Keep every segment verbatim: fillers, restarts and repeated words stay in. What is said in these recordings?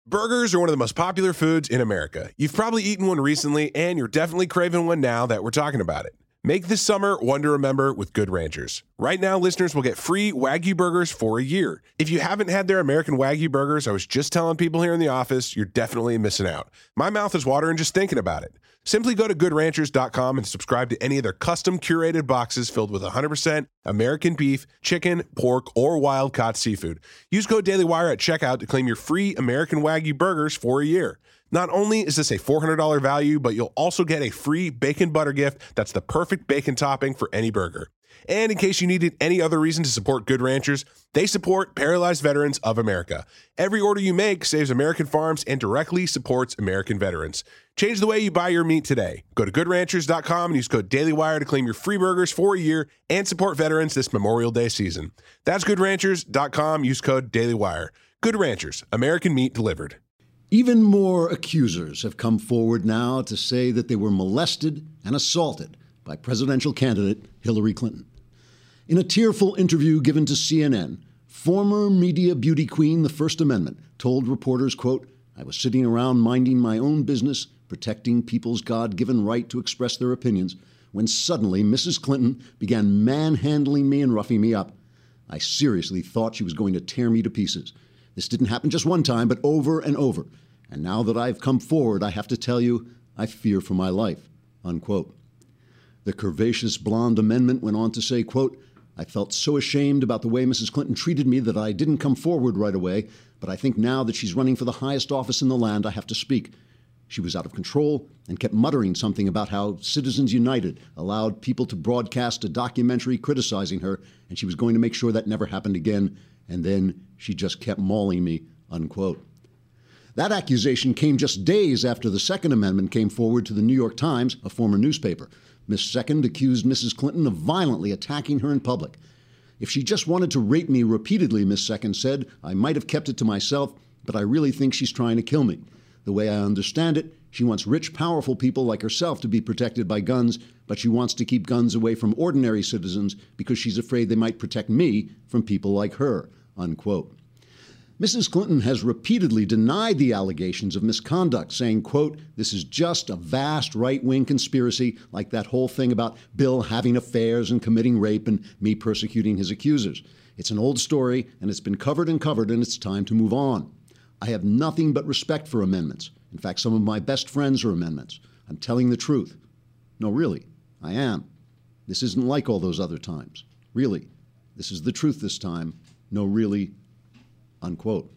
Burgers are one of the most popular foods in America. You've probably eaten one recently, and you're definitely craving one now that we're talking about it. Make this summer one to remember with Good Ranchers. Right now, listeners will get free Wagyu burgers for a year. If you haven't had their American Wagyu burgers, I was just telling people here in the office, you're definitely missing out. My mouth is watering just thinking about it. Simply go to good ranchers dot com and subscribe to any of their custom curated boxes filled with one hundred percent American beef, chicken, pork, or wild-caught seafood. Use code DailyWire at checkout to claim your free American Wagyu burgers for a year. Not only is this a four hundred dollars value, but you'll also get a free bacon butter gift that's the perfect bacon topping for any burger. And in case you needed any other reason to support Good Ranchers, they support Paralyzed Veterans of America. Every order you make saves American farms and directly supports American veterans. Change the way you buy your meat today. Go to good ranchers dot com and use code DailyWire to claim your free burgers for a year and support veterans this Memorial Day season. That's good ranchers dot com. Use code DailyWire. Good Ranchers, American meat delivered. Even more accusers have come forward now to say that they were molested and assaulted by presidential candidate Hillary Clinton. In a tearful interview given to C N N, former media beauty queen, the First Amendment, told reporters, quote, "I was sitting around minding my own business, protecting people's God-given right to express their opinions, when suddenly Missus Clinton began manhandling me and roughing me up. I seriously thought she was going to tear me to pieces. This didn't happen just one time, but over and over. And now that I've come forward, I have to tell you, I fear for my life," unquote. The curvaceous blonde amendment went on to say, quote, "I felt so ashamed about the way Missus Clinton treated me that I didn't come forward right away, but I think now that she's running for the highest office in the land, I have to speak. She was out of control and kept muttering something about how Citizens United allowed people to broadcast a documentary criticizing her, and she was going to make sure that never happened again, and then she just kept mauling me," unquote. That accusation came just days after the Second Amendment came forward to the New York Times, a former newspaper. Miss Second accused Missus Clinton of violently attacking her in public. "If she just wanted to rape me repeatedly," Miss Second said, "I might have kept it to myself, but I really think she's trying to kill me. The way I understand it, she wants rich, powerful people like herself to be protected by guns, but she wants to keep guns away from ordinary citizens because she's afraid they might protect me from people like her," unquote. Missus Clinton has repeatedly denied the allegations of misconduct, saying, quote, "This is just a vast right-wing conspiracy, like that whole thing about Bill having affairs and committing rape and me persecuting his accusers. It's an old story, and it's been covered and covered, and it's time to move on. I have nothing but respect for amendments. In fact, some of my best friends are amendments. I'm telling the truth." No, really, I am. This isn't like all those other times. Really, this is the truth this time. No, really, unquote.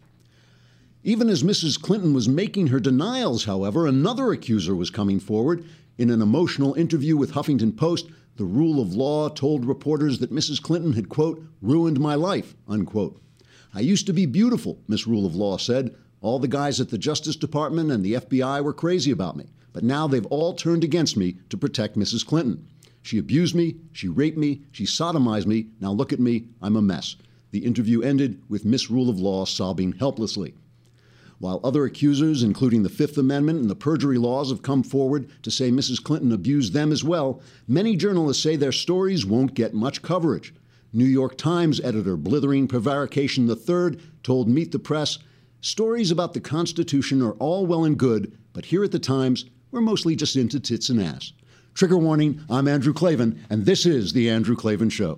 Even as Missus Clinton was making her denials, however, another accuser was coming forward. In an emotional interview with Huffington Post, the Rule of Law told reporters that Missus Clinton had, quote, "ruined my life," unquote. "I used to be beautiful," Miss Rule of Law said. "All the guys at the Justice Department and the F B I were crazy about me, but now they've all turned against me to protect Missus Clinton. She abused me, she raped me, she sodomized me. Now look at me, I'm a mess." The interview ended with Miss Rule of Law sobbing helplessly. While other accusers, including the Fifth Amendment and the perjury laws, have come forward to say Missus Clinton abused them as well, many journalists say their stories won't get much coverage. New York Times editor Blithering Prevarication the third told Meet the Press, "Stories about the Constitution are all well and good, but here at the Times, we're mostly just into tits and ass." Trigger warning, I'm Andrew Klavan, and this is The Andrew Klavan Show.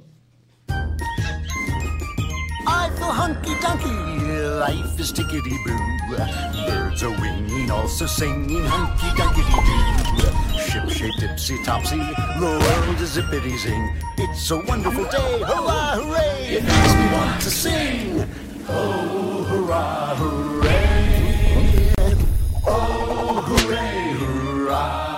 I feel hunky-dunky, life is tickety-boo. Birds are winging, also singing hunky-dunky-doo. Ship-shaped, tipsy-topsy, the world is zippity-zing. It's a wonderful day, hurrah, hooray! It makes me want to sing. Oh, hurrah, hooray! Oh, hooray, hurrah!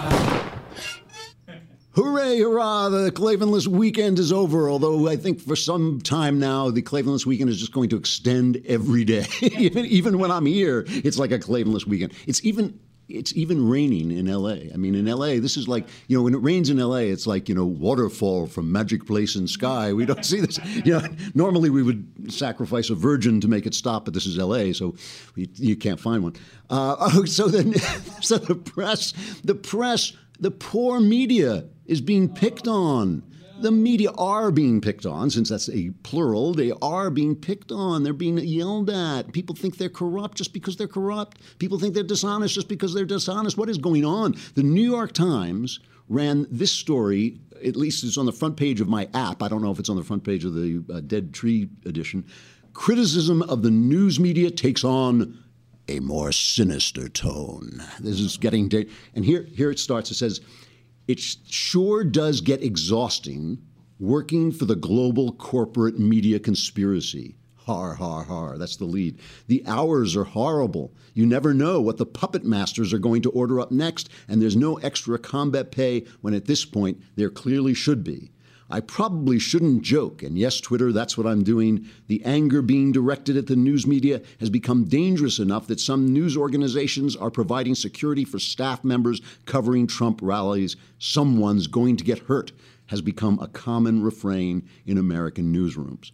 Hooray, hurrah, the Klavanless weekend is over, although I think for some time now, the Klavanless weekend is just going to extend every day. even, even when I'm here, it's like a Klavanless weekend. It's even it's even raining in L A. I mean, in L A, this is like, you know, when it rains in L A, it's like, you know, waterfall from Magic Place in Sky. We don't see this. You know, normally we would sacrifice a virgin to make it stop, but this is L A, so we, you can't find one. Uh, oh, so then, so the press, the press, the poor media is being picked on. The media are being picked on, since that's a plural. They are being picked on. They're being yelled at. People think they're corrupt just because they're corrupt. People think they're dishonest just because they're dishonest. What is going on? The New York Times ran this story, at least it's on the front page of my app. I don't know if it's on the front page of the uh, Dead Tree edition. Criticism of the news media takes on a more sinister tone. This is getting... Da- and here, here it starts. It says... It sure does get exhausting working for the global corporate media conspiracy. Har, har, har. That's the lead. The hours are horrible. You never know what the puppet masters are going to order up next, and there's no extra combat pay when at this point there clearly should be. I probably shouldn't joke, and yes, Twitter, that's what I'm doing. The anger being directed at the news media has become dangerous enough that some news organizations are providing security for staff members covering Trump rallies. Someone's going to get hurt has become a common refrain in American newsrooms.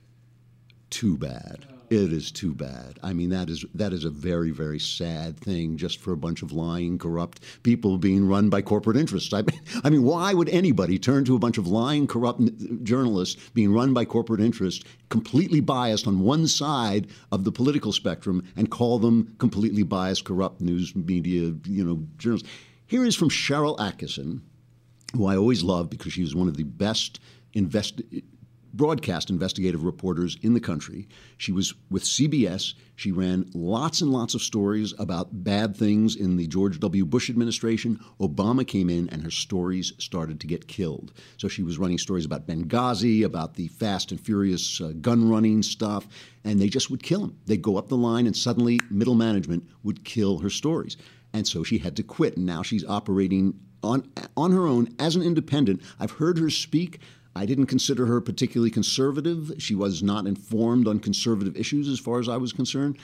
Too bad. It is too bad. I mean, that is that is a very, very sad thing just for a bunch of lying, corrupt people being run by corporate interests. I mean, I mean, why would anybody turn to a bunch of lying, corrupt journalists being run by corporate interests, completely biased on one side of the political spectrum, and call them completely biased, corrupt news media, you know, journalists? Here is from Sharyl Attkisson, who I always loved because she was one of the best invest. broadcast investigative reporters in the country. She was with C B S. She ran lots and lots of stories about bad things in the George W. Bush administration. Obama came in and her stories started to get killed. So she was running stories about Benghazi, about the fast and furious uh, gun running stuff, and they just would kill him. They'd go up the line and suddenly middle management would kill her stories. And so she had to quit, and now she's operating on on her own as an independent. I've heard her speak. I didn't consider her particularly conservative. She was not informed on conservative issues as far as I was concerned.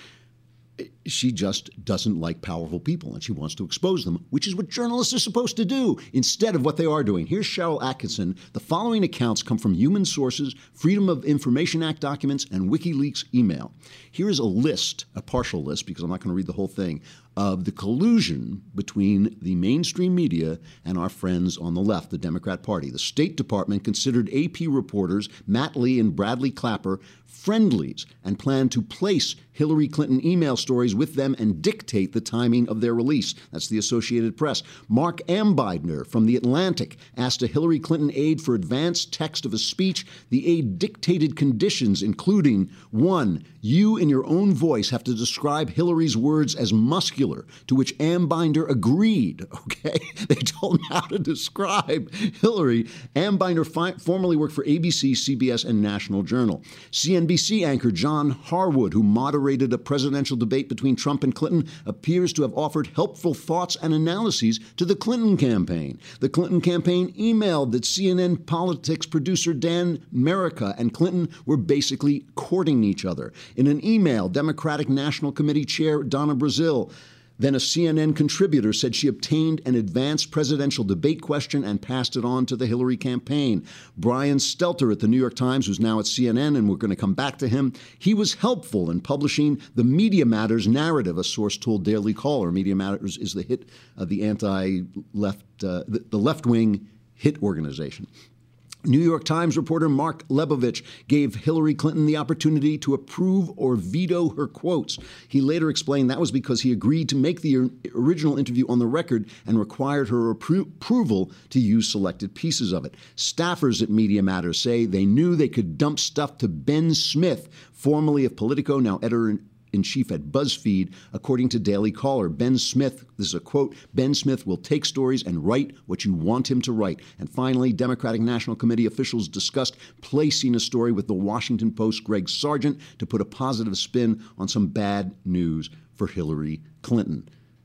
She just doesn't like powerful people, and she wants to expose them, which is what journalists are supposed to do, instead of what they are doing. Here's Sharyl Attkisson. The following accounts come from human sources, Freedom of Information Act documents, and WikiLeaks email. Here is a list, a partial list, because I'm not going to read the whole thing, of the collusion between the mainstream media and our friends on the left, the Democrat Party. The State Department considered A P reporters Matt Lee and Bradley Clapper friendlies and planned to place Hillary Clinton email stories with them and dictate the timing of their release. That's the Associated Press. Mark Ambiedner from The Atlantic asked a Hillary Clinton aide for advance text of a speech. The aide dictated conditions, including, one, you in your own voice have to describe Hillary's words as muscular, to which Ambiedner agreed. Okay? They told him how to describe Hillary. Ambiedner fi- formerly worked for A B C, C B S, and National Journal. C N B C anchor John Harwood, who moderated a presidential debate between Trump and Clinton, appears to have offered helpful thoughts and analyses to the Clinton campaign. The Clinton campaign emailed that C N N politics producer Dan Merica and Clinton were basically courting each other. In an email, Democratic National Committee Chair Donna Brazile, then a C N N contributor, said she obtained an advanced presidential debate question and passed it on to the Hillary campaign. Brian Stelter at the New York Times, who's now at C N N, and we're going to come back to him, he was helpful in publishing the Media Matters narrative, a source told Daily Caller. Media Matters is the hit of the anti-left, uh, the, the left-wing hit organization. New York Times reporter Mark Lebovich gave Hillary Clinton the opportunity to approve or veto her quotes. He later explained that was because he agreed to make the original interview on the record and required her appro- approval to use selected pieces of it. Staffers at Media Matters say they knew they could dump stuff to Ben Smith, formerly of Politico, now editor in chief at BuzzFeed, according to Daily Caller. Ben Smith, this is a quote, Ben Smith will take stories and write what you want him to write. And finally, Democratic National Committee officials discussed placing a story with the Washington Post's Greg Sargent to put a positive spin on some bad news for Hillary Clinton.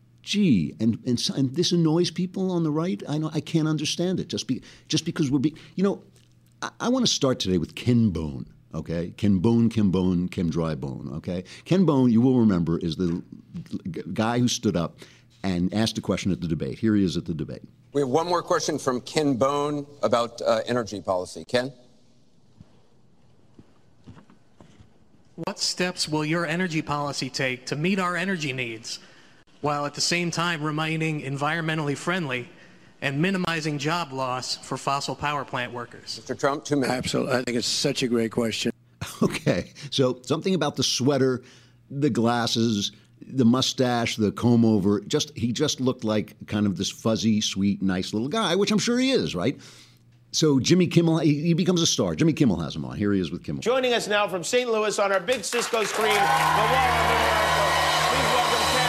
Gee, and, and, and this annoys people on the right? I know I can't understand it. Just, be, just because we're being, you know, I, I want to start today with Ken Bone. Okay, Ken Bone, Ken Bone, Ken Dry Bone. Okay, Ken Bone, you will remember, is the guy who stood up and asked a question at the debate. Here he is at the debate. We have one more question from Ken Bone about uh, energy policy. Ken? What steps will your energy policy take to meet our energy needs while at the same time remaining environmentally friendly and minimizing job loss for fossil power plant workers? Mister Trump, two minutes. Absolutely. I think it's such a great question. Okay, so something about the sweater, the glasses, the mustache, the comb over, just he just looked like kind of this fuzzy, sweet, nice little guy, which I'm sure he is, right? So Jimmy Kimmel, he, he becomes a star. Jimmy Kimmel has him on. Here he is with Kimmel. Joining us now from Saint Louis on our big Cisco screen, the Wall of America. Please welcome Ken.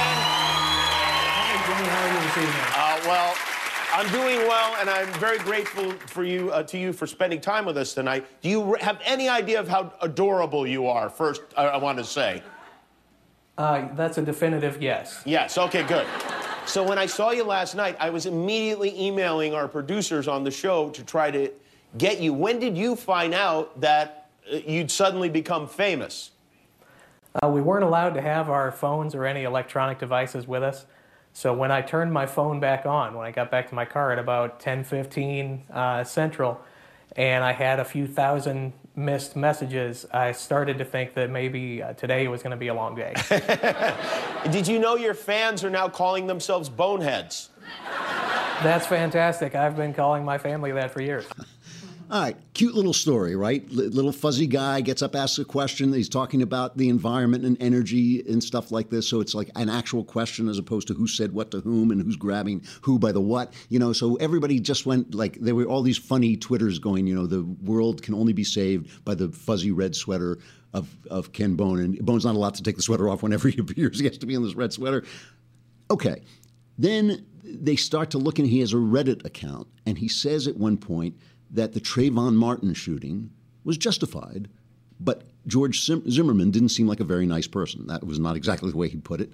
Hi, Ken. Hey, Jimmy, how are you this evening? Uh, well, I'm doing well, and I'm very grateful for you uh, to you for spending time with us tonight. Do you have any idea of how adorable you are? First, I, I want to say. Uh, that's a definitive yes. Yes. Okay. Good. So when I saw you last night, I was immediately emailing our producers on the show to try to get you. When did you find out that uh, you'd suddenly become famous? Uh, we weren't allowed to have our phones or any electronic devices with us. So when I turned my phone back on, when I got back to my car at about ten fifteen uh, Central, and I had a few thousand missed messages, I started to think that maybe uh, today was going to be a long day. Did you know your fans are now calling themselves boneheads? That's fantastic. I've been calling my family that for years. All right, cute little story, right? L- little fuzzy guy gets up, asks a question. He's talking about the environment and energy and stuff like this. So it's like an actual question as opposed to who said what to whom and who's grabbing who by the what. You know, so everybody just went like, there were all these funny Twitters going, you know, the world can only be saved by the fuzzy red sweater of, of Ken Bone. And Bone's not allowed to take the sweater off whenever he appears. He has to be in this red sweater. Okay. Then they start to look, and he has a Reddit account. And he says at one point that the Trayvon Martin shooting was justified, but George Zimmerman didn't seem like a very nice person. That was not exactly the way he put it.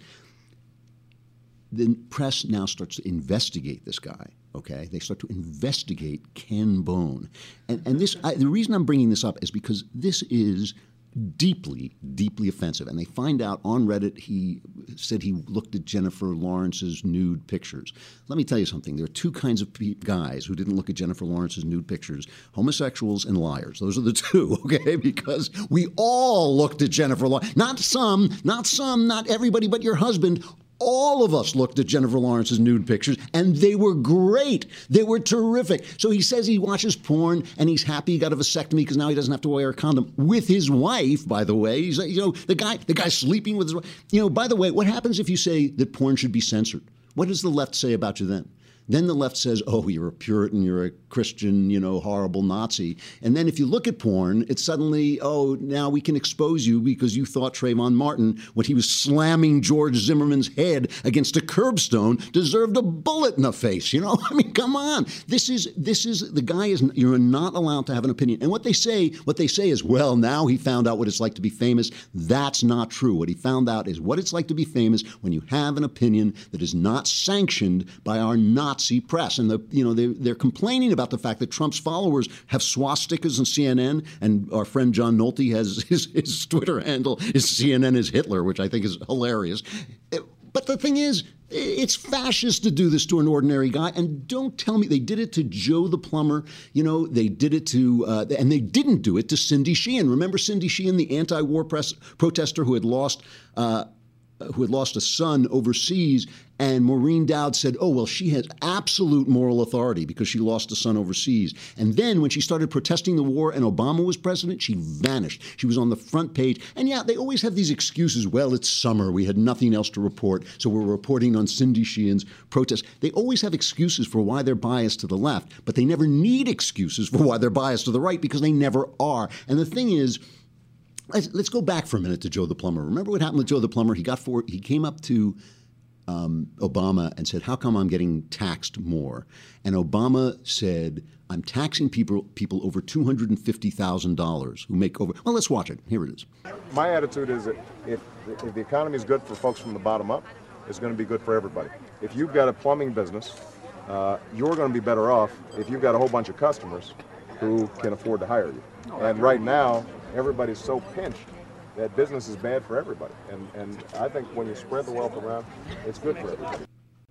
The press now starts to investigate this guy, okay? They start to investigate Ken Bone. And, and this, I, the reason I'm bringing this up is because this is deeply, deeply offensive. And they find out on Reddit he said he looked at Jennifer Lawrence's nude pictures. Let me tell you something. There are two kinds of pe- guys who didn't look at Jennifer Lawrence's nude pictures: homosexuals and liars. Those are the two, okay? Because we all looked at Jennifer Lawrence. Not some, not some, not everybody, but your husband. All of us looked at Jennifer Lawrence's nude pictures, and they were great. They were terrific. So he says he watches porn, and he's happy he got a vasectomy because now he doesn't have to wear a condom with his wife, by the way. He's, you know, the guy, the guy's sleeping with his wife. You know, by the way, what happens if you say that porn should be censored? What does the left say about you then? Then the left says, oh, you're a Puritan, you're a Christian, you know, horrible Nazi. And then if you look at porn, it's suddenly, oh, now we can expose you because you thought Trayvon Martin, when he was slamming George Zimmerman's head against a curbstone, deserved a bullet in the face. You know, I mean, come on. This is, this is, the guy is, you're not allowed to have an opinion. And what they say, what they say is, well, now he found out what it's like to be famous. That's not true. What he found out is what it's like to be famous when you have an opinion that is not sanctioned by our Nazi press. And the, you know, they're, they're complaining about the fact that Trump's followers have swastikas on C N N, and our friend John Nolte has his, his Twitter handle is C N N is Hitler, which I think is hilarious. But the thing is, it's fascist to do this to an ordinary guy. And don't tell me they did it to Joe the plumber. You know, they did it to, uh, and they didn't do it to Cindy Sheehan. Remember Cindy Sheehan, the anti-war press protester who had lost uh, who had lost a son overseas, and Maureen Dowd said, oh, well, she has absolute moral authority because she lost a son overseas. And then when she started protesting the war and Obama was president, she vanished. She was on the front page. And yeah, they always have these excuses. Well, it's summer. We had nothing else to report, so we're reporting on Cindy Sheehan's protest. They always have excuses for why they're biased to the left, but they never need excuses for why they're biased to the right because they never are. And the thing is, Let's, let's go back for a minute to Joe the plumber. Remember what happened with Joe the plumber? He got for he came up to um, Obama and said, "How come I'm getting taxed more?" And Obama said, "I'm taxing people people over two hundred and fifty thousand dollars who make over." Well, let's watch it. Here it is. My attitude is that if if the economy is good for folks from the bottom up, it's going to be good for everybody. If you've got a plumbing business, uh, you're going to be better off if you've got a whole bunch of customers who can afford to hire you. And right now, everybody's so pinched that business is bad for everybody. And and I think when you spread the wealth around, it's good for everybody.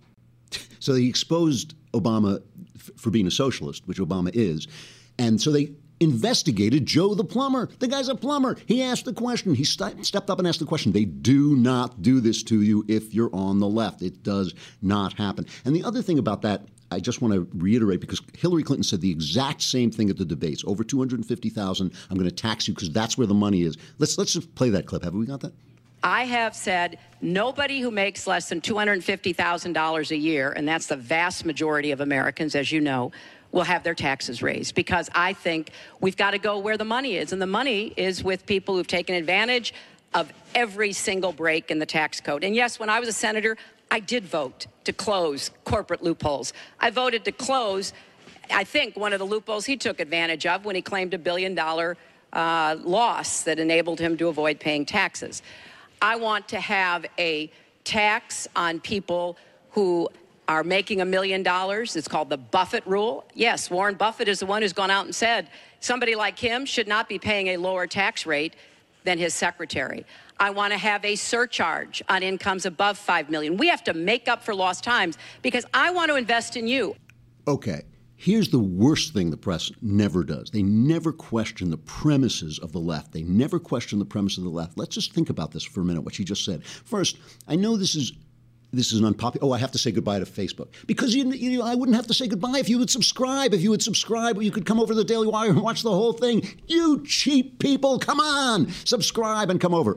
So they exposed Obama f- for being a socialist, which Obama is. And so they investigated Joe the plumber. The guy's a plumber. He asked the question. He st- stepped up and asked the question. They do not do this to you if you're on the left. It does not happen. And the other thing about that I just want to reiterate, because Hillary Clinton said the exact same thing at the debates. Over two hundred fifty thousand dollars, I'm going to tax you because that's where the money is. Let's let's just play that clip. Have we got that? I have said nobody who makes less than two hundred fifty thousand dollars a year, and that's the vast majority of Americans, as you know, will have their taxes raised, because I think we've got to go where the money is. And the money is with people who've taken advantage of every single break in the tax code. And yes, when I was a senator, I did vote to close corporate loopholes. I voted to close, I think, one of the loopholes he took advantage of when he claimed a billion dollar uh, loss that enabled him to avoid paying taxes. I want to have a tax on people who are making a million dollars. It's called the Buffett rule. Yes, Warren Buffett is the one who's gone out and said somebody like him should not be paying a lower tax rate than his secretary. I want to have a surcharge on incomes above five million dollars. We have to make up for lost times because I want to invest in you. Okay. Here's the worst thing the press never does. They never question the premises of the left. They never question the premise of the left. Let's just think about this for a minute, what she just said. First, I know this is this is an unpopular. Oh, I have to say goodbye to Facebook. Because you, you, I wouldn't have to say goodbye if you would subscribe. If you would subscribe, you could come over to the Daily Wire and watch the whole thing. You cheap people, come on, subscribe and come over.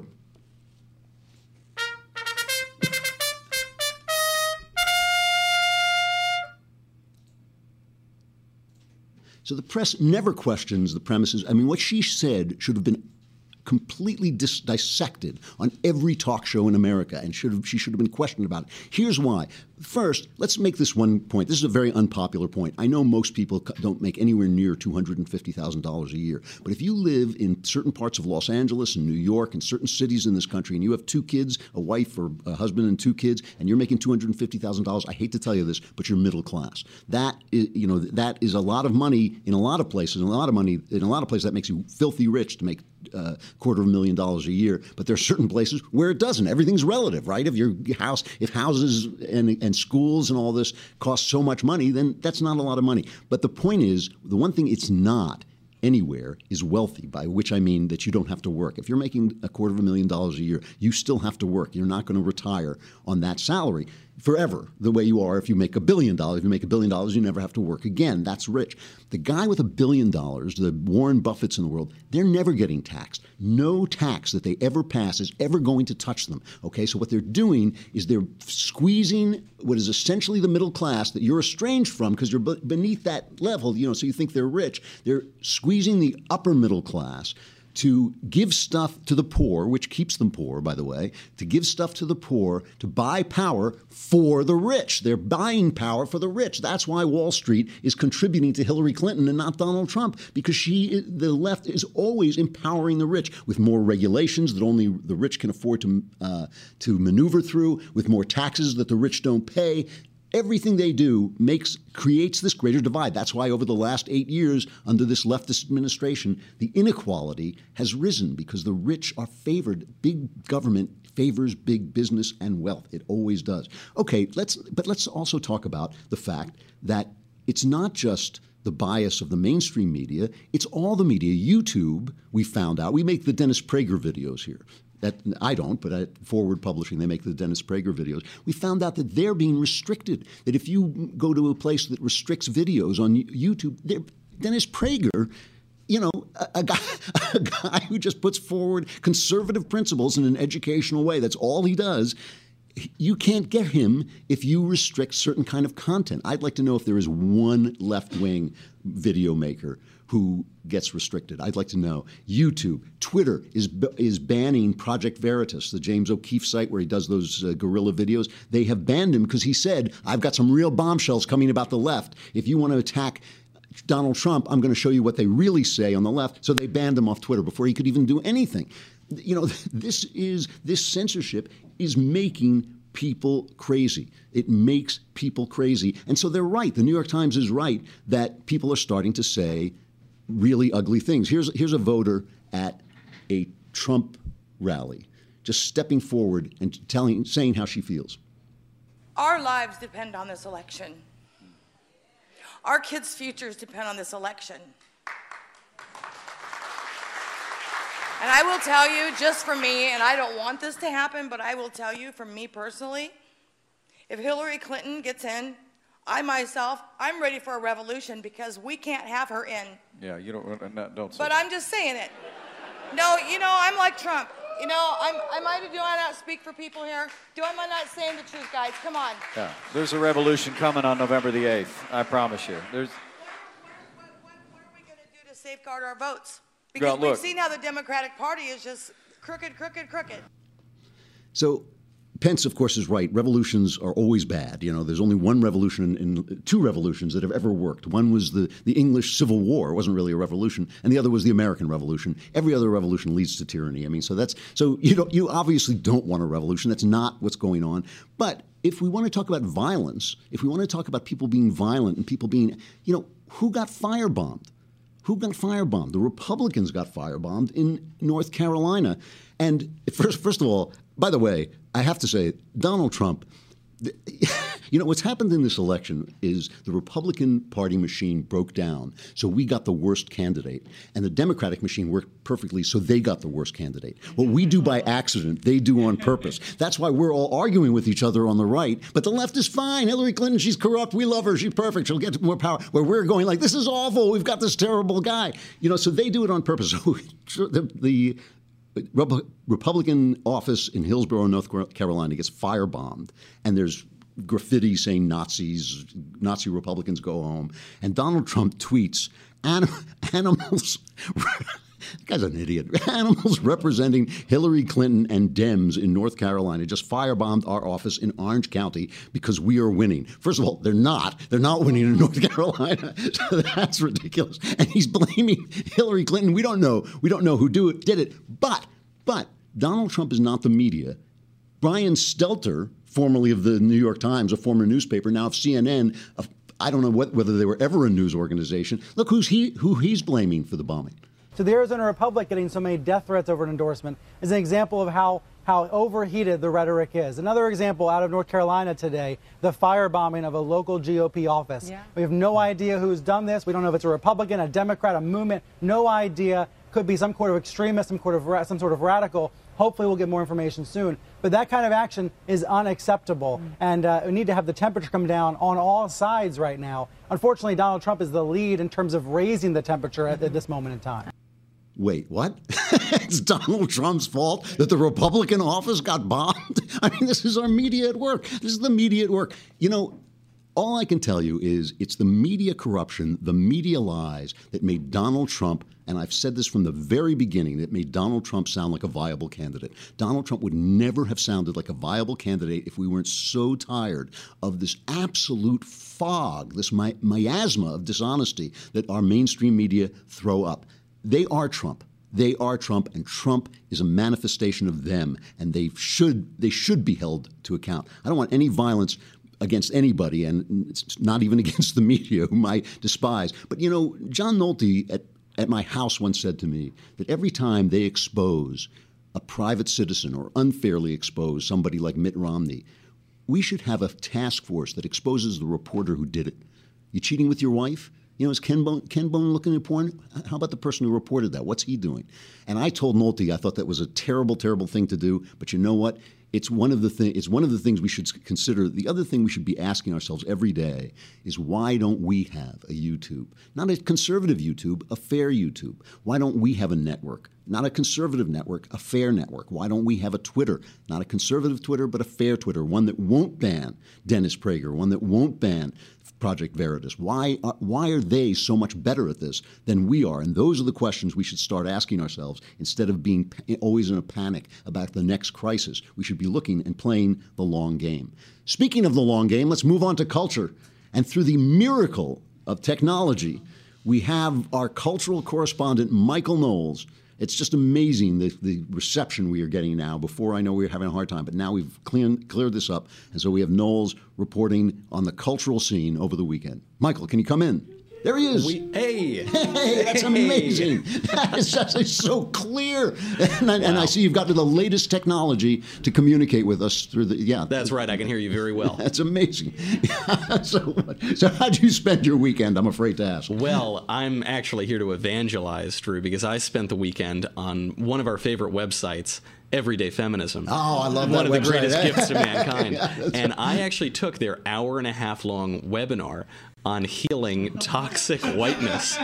So the press never questions the premises. I mean, what she said should have been completely dis- dissected on every talk show in America, and should have, she should have been questioned about it. Here's why. First, let's make this one point. This is a very unpopular point. I know most people don't make anywhere near two hundred fifty thousand dollars a year. But if you live in certain parts of Los Angeles and New York and certain cities in this country, and you have two kids, a wife or a husband and two kids, and you're making two hundred fifty thousand dollars, I hate to tell you this, but you're middle class. That is, you know, that is a lot of money in a lot of places, and a lot of money in a lot of places that makes you filthy rich to make a uh, quarter of a million dollars a year. But there are certain places where it doesn't. Everything's relative, right? If your house, if houses and and schools and all this cost so much money, then that's not a lot of money. But the point is, the one thing it's not anywhere is wealthy, by which I mean that you don't have to work. If you're making a quarter of a million dollars a year, you still have to work. You're not going to retire on that salary forever, the way you are if you make a billion dollars. If you make a billion dollars, you never have to work again. That's rich. The guy with a billion dollars, the Warren Buffetts in the world, they're never getting taxed. No tax that they ever pass is ever going to touch them. Okay, so what they're doing is they're squeezing what is essentially the middle class that you're estranged from because you're b- beneath that level, you know, so you think they're rich. They're squeezing the upper middle class to give stuff to the poor, which keeps them poor, by the way, to give stuff to the poor, to buy power for the rich. They're buying power for the rich. That's why Wall Street is contributing to Hillary Clinton and not Donald Trump, because she, the left is always empowering the rich with more regulations that only the rich can afford to, uh, to maneuver through, with more taxes that the rich don't pay. Everything they do makes creates this greater divide. That's why over the last eight years under this leftist administration, the inequality has risen because the rich are favored. Big government favors big business and wealth. It always does. Okay, let's but let's also talk about the fact that it's not just the bias of the mainstream media, it's all the media. YouTube, we found out, we make the Dennis Prager videos here. That, I don't, but at Forward Publishing, they make the Dennis Prager videos. We found out that they're being restricted, that if you go to a place that restricts videos on YouTube, Dennis Prager, you know, a, a, guy, a guy who just puts forward conservative principles in an educational way, that's all he does. You can't get him if you restrict certain kind of content. I'd like to know if there is one left-wing video maker who gets restricted. I'd like to know. YouTube, Twitter is is banning Project Veritas, the James O'Keefe site where he does those uh, guerrilla videos. They have banned him because he said, I've got some real bombshells coming about the left. If you want to attack Donald Trump, I'm going to show you what they really say on the left. So they banned him off Twitter before he could even do anything. You know, this is this censorship is making people crazy. It makes people crazy. And so they're right. The New York Times is right that people are starting to say really ugly things. Here's here's a voter at a Trump rally, just stepping forward and telling, saying how she feels. Our lives depend on this election. Our kids' futures depend on this election. And I will tell you, just for me, and I don't want this to happen, but I will tell you, for me personally, if Hillary Clinton gets in, I myself, I'm ready for a revolution because we can't have her in. Yeah, you don't, not, don't say But that. I'm just saying it. No, you know, I'm like Trump. You know, I'm, am I, do I not speak for people here? Do I not saying the truth, guys? Come on. Yeah, there's a revolution coming on November the eighth. I promise you. There's. What, what, what are we going to do to safeguard our votes? Because Well, look. we've seen how the Democratic Party is just crooked, crooked, crooked. So Pence, of course, is right. Revolutions are always bad. You know, there's only one revolution in, in two revolutions that have ever worked. One was the, the English Civil War. It wasn't really a revolution. And the other was the American Revolution. Every other revolution leads to tyranny. I mean, so that's so you don't you obviously don't want a revolution. That's not what's going on. But if we want to talk about violence, if we want to talk about people being violent and people being, you know, who got firebombed? Who got firebombed? The Republicans got firebombed in North Carolina. And first, first of all, by the way, I have to say, Donald Trump, you know, what's happened in this election is the Republican Party machine broke down, so we got the worst candidate. And the Democratic machine worked perfectly, so they got the worst candidate. What we do by accident, they do on purpose. That's why we're all arguing with each other on the right. But the left is fine. Hillary Clinton, she's corrupt. We love her. She's perfect. She'll get more power. Where we're going like, this is awful. We've got this terrible guy. You know, so they do it on purpose. So the, the Republican office in Hillsborough, North Carolina gets firebombed, and there's graffiti saying Nazis, Nazi Republicans go home. And Donald Trump tweets, Anim- animals, the guy's an idiot, animals representing Hillary Clinton and Dems in North Carolina just firebombed our office in Orange County because we are winning. First of all, they're not. They're not winning in North Carolina. So that's ridiculous. And he's blaming Hillary Clinton. We don't know. We don't know who do it, did it. But, but Donald Trump is not the media. Brian Stelter, formerly of the New York Times, a former newspaper, now of C N N, of, I don't know what, whether they were ever a news organization. Look who's he, who he's blaming for the bombing. So the Arizona Republic getting so many death threats over an endorsement is an example of how, how overheated the rhetoric is. Another example out of North Carolina today, the firebombing of a local G O P office. Yeah. We have no idea who's done this. We don't know if it's a Republican, a Democrat, a movement. No idea. Could be some sort of extremist, some sort of, some sort of radical. Hopefully we'll get more information soon. But that kind of action is unacceptable. Mm. And uh, we need to have the temperature come down on all sides right now. Unfortunately, Donald Trump is the lead in terms of raising the temperature at, at this moment in time. Wait, what? It's Donald Trump's fault that the Republican office got bombed? I mean, this is our media at work. This is the media at work. You know, all I can tell you is it's the media corruption, the media lies that made Donald Trump, and I've said this from the very beginning, that made Donald Trump sound like a viable candidate. Donald Trump would never have sounded like a viable candidate if we weren't so tired of this absolute fog, this mi- miasma of dishonesty that our mainstream media throw up. They are Trump. They are Trump, and Trump is a manifestation of them, and they should they should be held to account. I don't want any violence against anybody, and it's not even against the media, whom I despise. But, you know, John Nolte at, at my house once said to me that every time they expose a private citizen or unfairly expose somebody like Mitt Romney, we should have a task force that exposes the reporter who did it. You cheating with your wife? You know, is Ken Bone, Ken Bone looking at porn? How about the person who reported that? What's he doing? And I told Nolte I thought that was a terrible, terrible thing to do. But you know what? It's one of the thing. It's one of the things we should consider. The other thing we should be asking ourselves every day is, why don't we have a YouTube? Not a conservative YouTube, a fair YouTube. Why don't we have a network? Not a conservative network, a fair network. Why don't we have a Twitter? Not a conservative Twitter, but a fair Twitter, one that won't ban Dennis Prager, one that won't ban Project Veritas. Why, uh, why are they so much better at this than we are? And those are the questions we should start asking ourselves instead of being pa- always in a panic about the next crisis. We should be looking and playing the long game. Speaking of the long game, let's move on to culture. And through the miracle of technology, we have our cultural correspondent, Michael Knowles. It's just amazing, the, the reception we are getting now. Before, I know we were having a hard time, but now we've clean, cleared this up. And so we have Knowles reporting on the cultural scene over the weekend. Michael, can you come in? There he is. We, hey. Hey, that's amazing. That is just, it's so clear. And I, wow. and I see you've got the latest technology to communicate with us through the, yeah. That's right. I can hear you very well. That's amazing. so, so how'd you spend your weekend, I'm afraid to ask? Well, I'm actually here to evangelize, Drew, because I spent the weekend on one of our favorite websites. Everyday Feminism. Oh, I love One that of the website. greatest gifts to mankind. Yeah, that's and right. I actually took their hour and a half long webinar on healing toxic whiteness.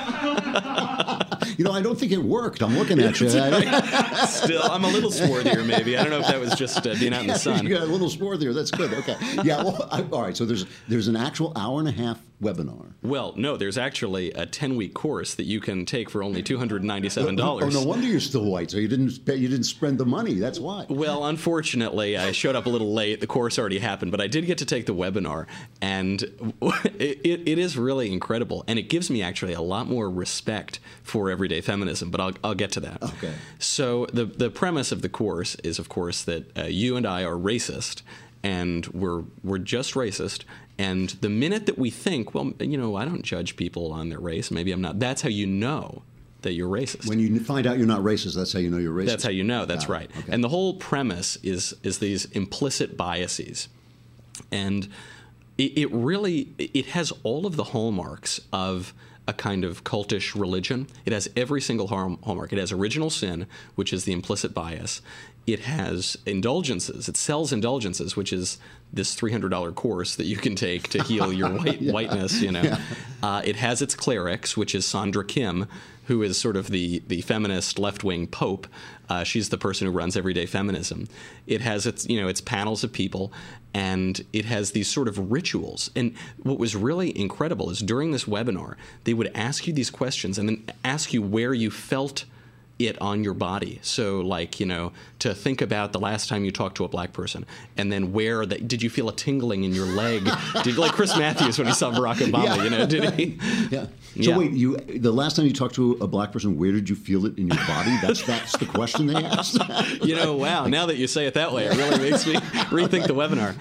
You know, I don't think it worked. I'm looking at you. Still, I'm a little swarthier, maybe. I don't know if that was just uh, being out in the sun. You got a little swarthier. That's good. Okay. Yeah. Well, I, all right. So there's there's an actual hour and a half webinar. Well, no, there's actually a ten-week course that you can take for only two hundred ninety-seven dollars. Oh, no wonder you're still white. So you didn't spe- you didn't spend the money. That's why. Well, unfortunately, I showed up a little late. The course already happened, but I did get to take the webinar, and it, it, it is really incredible. And it gives me actually a lot more respect for everyday feminism, but I'll, I'll get to that. Okay. So the, the premise of the course is, of course, that uh, you and I are racist, and we're we're just racist. And the minute that we think, well, you know, I don't judge people on their race, maybe I'm not, that's how you know that you're racist. When you find out you're not racist, that's how you know you're racist. That's how you know, that's Got it. right. Okay. And the whole premise is is these implicit biases. And it, it really, it has all of the hallmarks of a kind of cultish religion. It has every single hallmark. It has original sin, which is the implicit bias. It has indulgences. It sells indulgences, which is this three hundred dollars course that you can take to heal your white, Yeah. whiteness, you know. Yeah. Uh, it has its clerics, which is Sandra Kim, who is sort of the, the feminist left-wing pope. Uh, she's the person who runs Everyday Feminism. It has its, you know, its panels of people, and it has these sort of rituals. And what was really incredible is during this webinar, they would ask you these questions and then ask you where you felt it on your body. So, like, you know, to think about the last time you talked to a black person, and then where the, did you feel a tingling in your leg? Did, like Chris Matthews when he saw Barack Obama, Yeah. you know, did he? Yeah. So Yeah. wait, you the last time you talked to a black person, where did you feel it in your body? That's that's the question they asked. You know, wow, now that you say it that way, it really makes me rethink the webinar.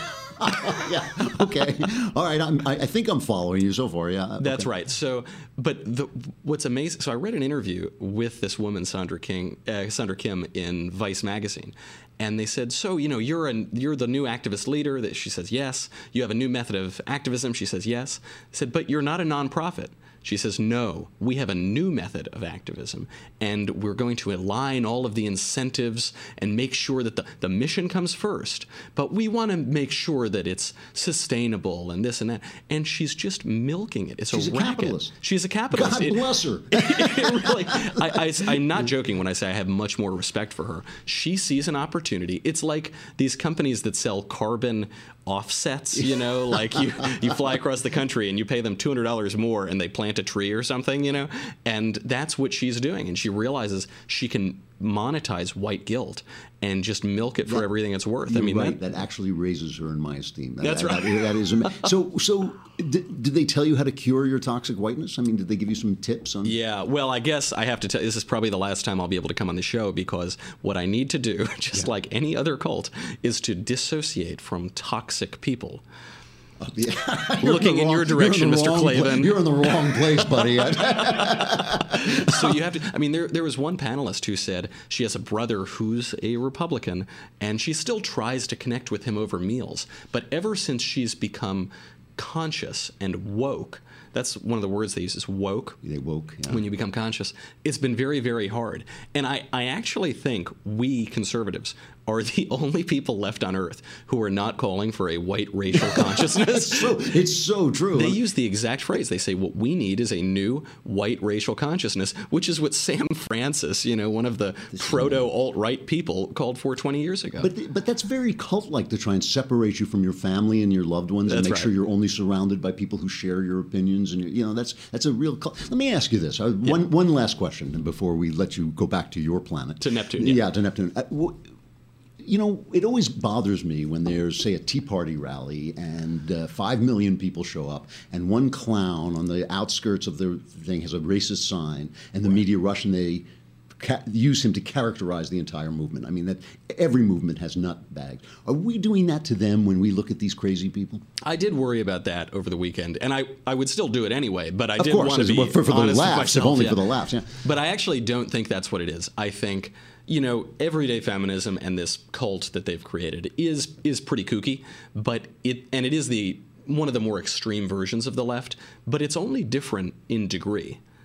Yeah. Okay. All right. I'm, I, I think I'm following you so far. Yeah. That's okay. right. So, but the, what's amazing? So I read an interview with this woman, Sandra King, uh, Sandra Kim, in Vice magazine, and they said, "So, you know, you're an you're the new activist leader." That she says, "Yes." "You have a new method of activism." She says, "Yes." They said, "But you're not a nonprofit." She says, "No, we have a new method of activism, and we're going to align all of the incentives and make sure that the, the mission comes first, but we want to make sure that it's sustainable and this and that." And she's just milking it. It's She's a a racket. capitalist. She's a capitalist. God It- bless her. it really, I, I, I'm not joking when I say I have much more respect for her. She sees an opportunity. It's like these companies that sell carbon offsets, you know, like you, you fly across the country and you pay them two hundred dollars more and they plant a tree or something, you know, and that's what she's doing. And she realizes she can monetize white guilt and just milk it for That- everything it's worth. You're I mean, right. that, That actually raises her in my esteem. That, That's that- right. That, that is ama- so. So, did, did they tell you how to cure your toxic whiteness? I mean, did they give you some tips on? Yeah, well, I guess I have to tell this is probably the last time I'll be able to come on the show, because what I need to do, just like any other cult, is to dissociate from toxic people. Uh, yeah. You're Looking in the your wrong- direction, you're in the Mister wrong pla- Clavin. You're in the wrong place, buddy. So you have to, I mean, there, there was one panelist who said she has a brother who's a Republican, and she still tries to connect with him over meals. But ever since she's become conscious and woke, that's one of the words they use, is woke. They woke, yeah. When you become conscious. It's been very, very hard. And I, I actually think we conservatives are the only people left on earth who are not calling for a white racial consciousness. it's, so, it's so true. They use the exact phrase. They say, what we need is a new white racial consciousness, which is what Sam Francis, you know, one of the proto-alt-right people, called for twenty years ago. But but that's very cult-like, to try and separate you from your family and your loved ones, and That's make right. sure you're only surrounded by people who share your opinions. And your, you know, that's that's a real cult. Let me ask you this: uh, one one last question before we let you go back to your planet, To Neptune. Yeah, Yeah, to Neptune. Uh, wh- You know, it always bothers me when there's, say, a Tea Party rally and uh, five million people show up, and one clown on the outskirts of the thing has a racist sign, and the media rush and they ca- use him to characterize the entire movement. I mean, that every movement has nutbags. Are we doing that to them when we look at these crazy people? I did worry about that over the weekend, and I, I would still do it anyway, but I Of did course, want to as- be well, for- for the honest with laughs, if myself, only yeah. for the laughs, yeah. But I actually don't think that's what it is. I think, you know, everyday feminism and this cult that they've created is is pretty kooky, but it and it is the one of the more extreme versions of the left, but it's only different in degree.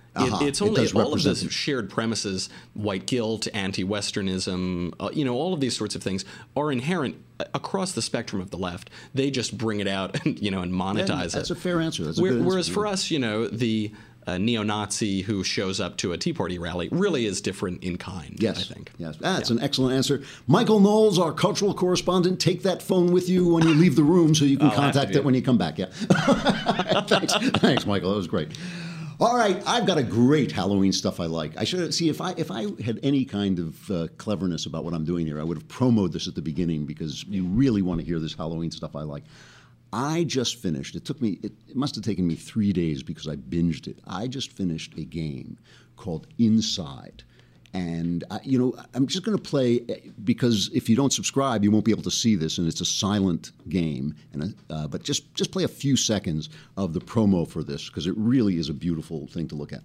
Uh-huh. It, it's It only does all of represent- those shared premises, white guilt, anti-Westernism, uh, you know, all of these sorts of things are inherent across the spectrum of the left. They just bring it out and, you know, and monetize Yeah, it. that's a fair answer. That's a Where- good answer. Whereas for us, you know, the uh, neo-Nazi who shows up to a Tea Party rally really is different in kind, Yes. I think. Yes. That's an excellent answer. Michael Knowles, our cultural correspondent, take that phone with you when you leave the room so you can I'll have contact to. it when you come back. Yeah. Thanks. Thanks, Michael. That was great. All right, I've got a great Halloween stuff I like. I should see if I if I had any kind of uh, cleverness about what I'm doing here, I would have promoted this at the beginning because you really want to hear this Halloween stuff I like. I just finished. It took me. It, it must have taken me three days because I binged it. I just finished a game called Inside. And, I, you know, I'm just going to play because if you don't subscribe, you won't be able to see this, and it's a silent game. And uh, but just, just play a few seconds of the promo for this because it really is a beautiful thing to look at.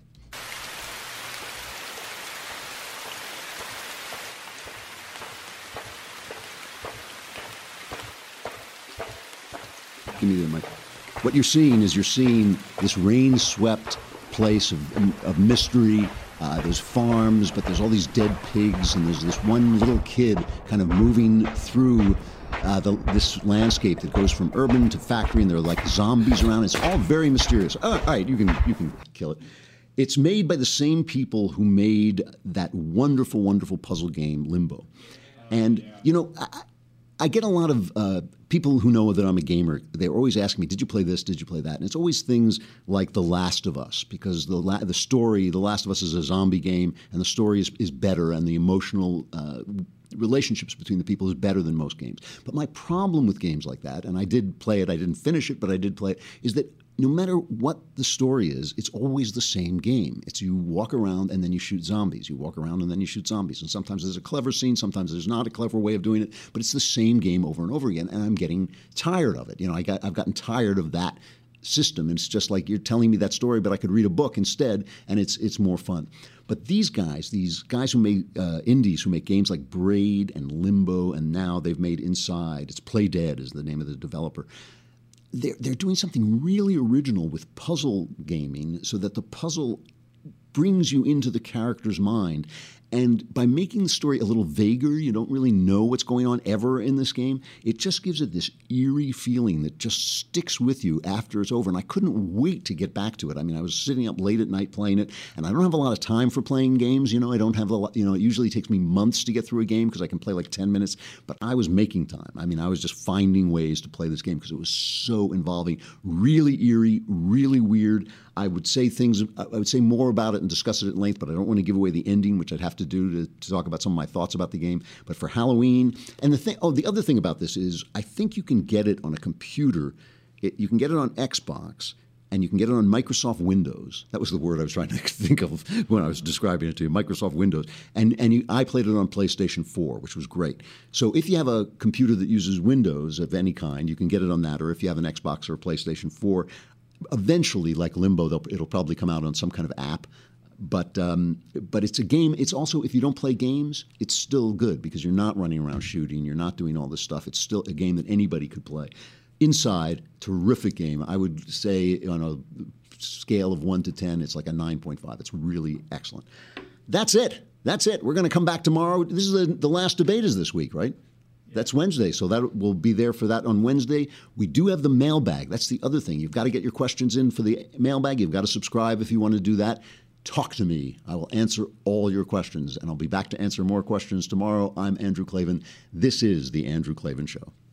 Give me the mic. What you're seeing is you're seeing this rain-swept place of, of mystery. Uh, there's farms, but there's all these dead pigs, and there's this one little kid kind of moving through uh, the, this landscape that goes from urban to factory, and there are like zombies around. It's all very mysterious. Oh, all right, you can you can kill it. It's made by the same people who made that wonderful, wonderful puzzle game Limbo. And, you know, I, I get a lot of uh, people who know that I'm a gamer. They're always asking me, did you play this? Did you play that? And it's always things like The Last of Us, because the la- the story, The Last of Us is a zombie game, and the story is, is better, and the emotional uh, relationships between the people is better than most games. But my problem with games like that, and I did play it, I didn't finish it, but I did play it, is that no matter what the story is, it's always the same game. It's you walk around and then you shoot zombies. You walk around and then you shoot zombies. And sometimes there's a clever scene, sometimes there's not a clever way of doing it, but it's the same game over and over again, and I'm getting tired of it. You know, I got, I've gotten tired of that system. And it's just like you're telling me that story, but I could read a book instead, and it's it's more fun. But these guys, these guys who make uh, indies, who make games like Braid and Limbo, and now they've made Inside. It's Play Dead is the name of the developer. They're, they're doing something really original with puzzle gaming so that the puzzle brings you into the character's mind. And by making the story a little vaguer, you don't really know what's going on ever in this game, it just gives it this eerie feeling that just sticks with you after it's over. And I couldn't wait to get back to it. I mean, I was sitting up late at night playing it, and I don't have a lot of time for playing games. You know, I don't have a lot, you know, it usually takes me months to get through a game because I can play like ten minutes, but I was making time. I mean, I was just finding ways to play this game because it was so involving, really eerie, really weird. I would say things, I would say more about it and discuss it at length, but I don't want to give away the ending, which I'd have to do to, to talk about some of my thoughts about the game. But for Halloween, and the thing, oh, the other thing about this is I think you can get it on a computer. It, you can get it on Xbox, and you can get it on Microsoft Windows. That was the word I was trying to think of when I was describing it to you, Microsoft Windows. And and you, I played it on PlayStation four, which was great. So if you have a computer that uses Windows of any kind, you can get it on that, or if you have an Xbox or a PlayStation four, eventually, like Limbo, it'll probably come out on some kind of app. But um, but it's a game. It's also, if you don't play games, it's still good because you're not running around shooting. You're not doing all this stuff. It's still a game that anybody could play. Inside, terrific game. I would say on a scale of one to ten, it's like a nine point five. It's really excellent. That's it. That's it. We're going to come back tomorrow. This is the, the last debate is this week, right? That's Wednesday, so that will be there for that on Wednesday. We do have the mailbag. That's the other thing. You've got to get your questions in for the mailbag. You've got to subscribe if you want to do that. Talk to me. I will answer all your questions, and I'll be back to answer more questions tomorrow. I'm Andrew Klavan. This is The Andrew Klavan Show.